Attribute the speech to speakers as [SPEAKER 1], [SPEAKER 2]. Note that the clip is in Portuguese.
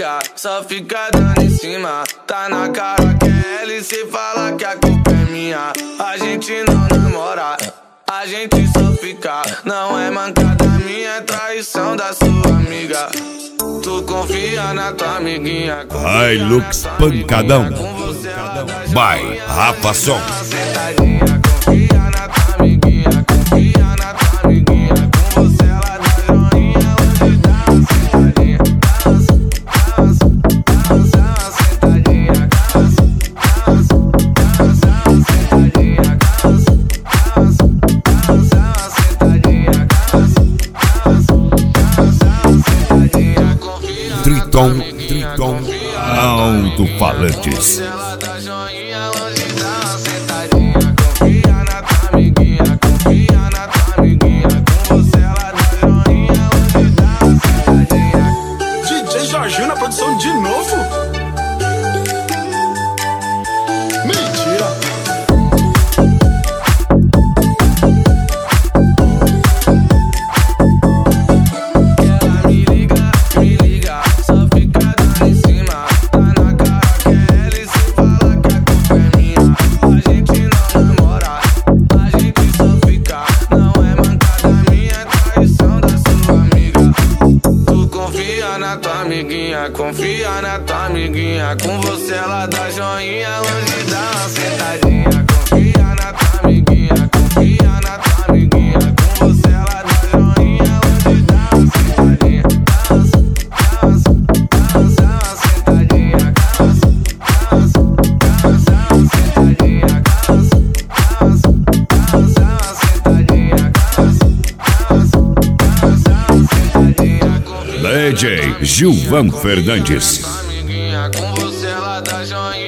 [SPEAKER 1] liga, só fica dando em cima. Tá na cara que é ela e cê fala que a culpa é minha. A gente não namora, a gente só fica. Não é mancada minha, é traição da sua amiga. Tu confia na tua amiguinha.
[SPEAKER 2] Hilux Pancadão by Rafa Som.
[SPEAKER 1] Sentadinha, confia na tua amiguinha. Confia na tua amiguinha. Com você ela dá joinha, hoje dá uma sentadinha. Sentadinha,
[SPEAKER 2] Triton Alto-Falantes.
[SPEAKER 1] ela dá joinha, hoje dá uma sentadinha. Confia na tua amiguinha. Confia na tua amiguinha. Com você ela dá joinha, hoje dá uma sentadinha.
[SPEAKER 3] DJ Jorginho na produção de novo? Mentira!
[SPEAKER 1] Ela me liga, só fica dando em cima. Tá na cara que é ela e cê fala que a culpa é minha. A gente não namora, a gente só fica. Não é mancada minha, é traição da sua amiga. Tu confia na tua amiguinha, confia na tua amiguinha. Com você ela dá joinha, hoje dá uma sentadinha. Confia na tua amiguinha, confia na tua amiguinha. Com você ela dá joinha, hoje dá uma sentadinha. Sentadinha,
[SPEAKER 2] DJ Gilvan Fernandes.
[SPEAKER 1] amiguinha, com você ela dá joinha.